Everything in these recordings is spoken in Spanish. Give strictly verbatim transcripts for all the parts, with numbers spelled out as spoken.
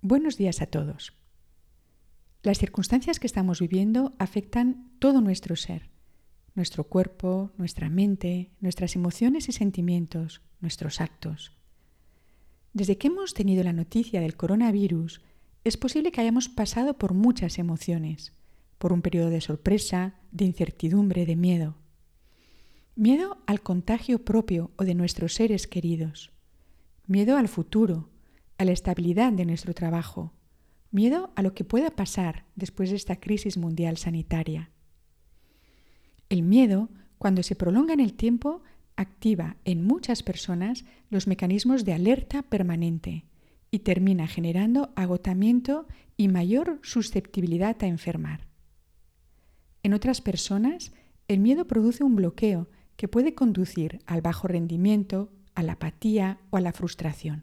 Buenos días a todos. Las circunstancias que estamos viviendo afectan todo nuestro ser, nuestro cuerpo, nuestra mente, nuestras emociones y sentimientos, nuestros actos. Desde que hemos tenido la noticia del coronavirus, es posible que hayamos pasado por muchas emociones, por un periodo de sorpresa, de incertidumbre, de miedo. Miedo al contagio propio o de nuestros seres queridos. Miedo al futuro, a la estabilidad de nuestro trabajo. Miedo a lo que pueda pasar después de esta crisis mundial sanitaria. El miedo, cuando se prolonga en el tiempo, activa en muchas personas los mecanismos de alerta permanente y termina generando agotamiento y mayor susceptibilidad a enfermar. En otras personas, el miedo produce un bloqueo que puede conducir al bajo rendimiento, a la apatía o a la frustración.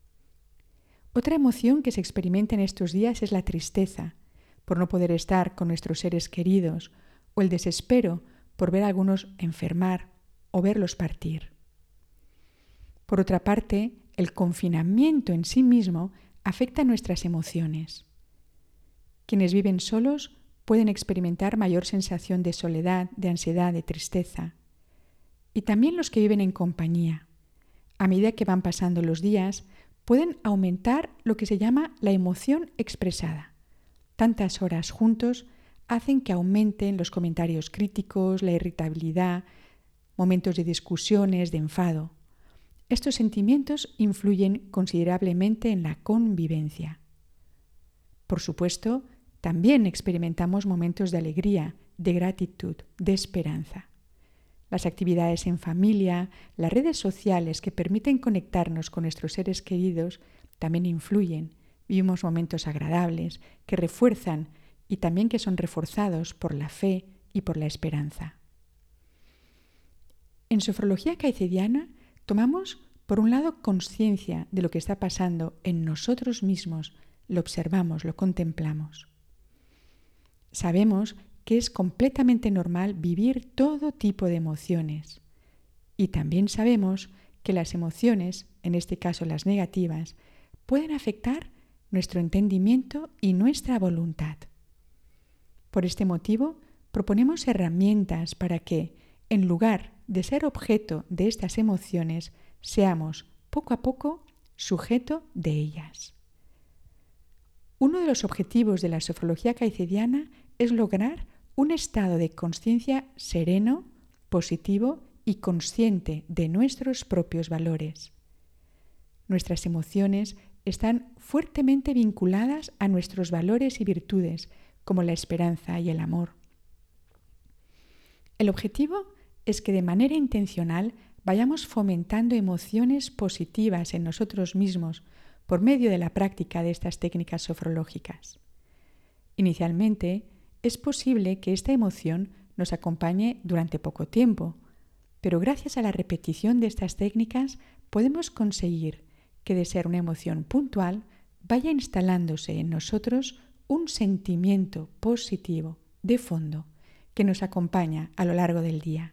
Otra emoción que se experimenta en estos días es la tristeza, por no poder estar con nuestros seres queridos, o el desespero por ver a algunos enfermar o verlos partir. Por otra parte, el confinamiento en sí mismo afecta nuestras emociones. Quienes viven solos pueden experimentar mayor sensación de soledad, de ansiedad, de tristeza. Y también los que viven en compañía. A medida que van pasando los días, pueden aumentar lo que se llama la emoción expresada. Tantas horas juntos hacen que aumenten los comentarios críticos, la irritabilidad, momentos de discusiones, de enfado. Estos sentimientos influyen considerablemente en la convivencia. Por supuesto, también experimentamos momentos de alegría, de gratitud, de esperanza. Las actividades en familia, las redes sociales que permiten conectarnos con nuestros seres queridos también influyen. Vivimos momentos agradables que refuerzan y también que son reforzados por la fe y por la esperanza. En sofrología caecediana tomamos, por un lado, conciencia de lo que está pasando en nosotros mismos, lo observamos, lo contemplamos. Sabemos que es completamente normal vivir todo tipo de emociones. Y también sabemos que las emociones, en este caso las negativas, pueden afectar nuestro entendimiento y nuestra voluntad. Por este motivo, proponemos herramientas para que, en lugar de ser objeto de estas emociones, seamos, poco a poco, sujeto de ellas. Uno de los objetivos de la sofrología caecediana es lograr un estado de conciencia sereno, positivo y consciente de nuestros propios valores. Nuestras emociones están fuertemente vinculadas a nuestros valores y virtudes, como la esperanza y el amor. El objetivo es que de manera intencional vayamos fomentando emociones positivas en nosotros mismos por medio de la práctica de estas técnicas sofrológicas. Inicialmente, es posible que esta emoción nos acompañe durante poco tiempo, pero gracias a la repetición de estas técnicas podemos conseguir que de ser una emoción puntual vaya instalándose en nosotros un sentimiento positivo de fondo que nos acompaña a lo largo del día.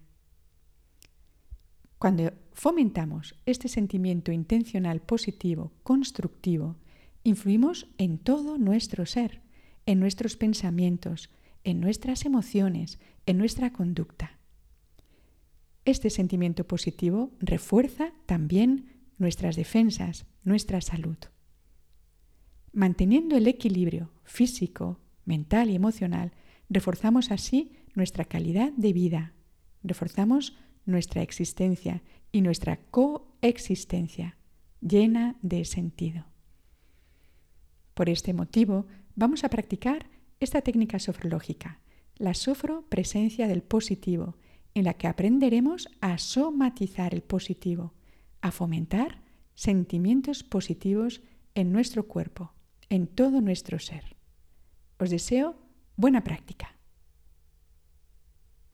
Cuando fomentamos este sentimiento intencional positivo, constructivo, influimos en todo nuestro ser, en nuestros pensamientos, en nuestras emociones, en nuestra conducta. Este sentimiento positivo refuerza también nuestras defensas, nuestra salud. Manteniendo el equilibrio físico, mental y emocional, reforzamos así nuestra calidad de vida, reforzamos nuestra existencia y nuestra coexistencia llena de sentido. Por este motivo, vamos a practicar esta técnica sofrológica, la sofropresencia del positivo, en la que aprenderemos a somatizar el positivo, a fomentar sentimientos positivos en nuestro cuerpo, en todo nuestro ser. Os deseo buena práctica.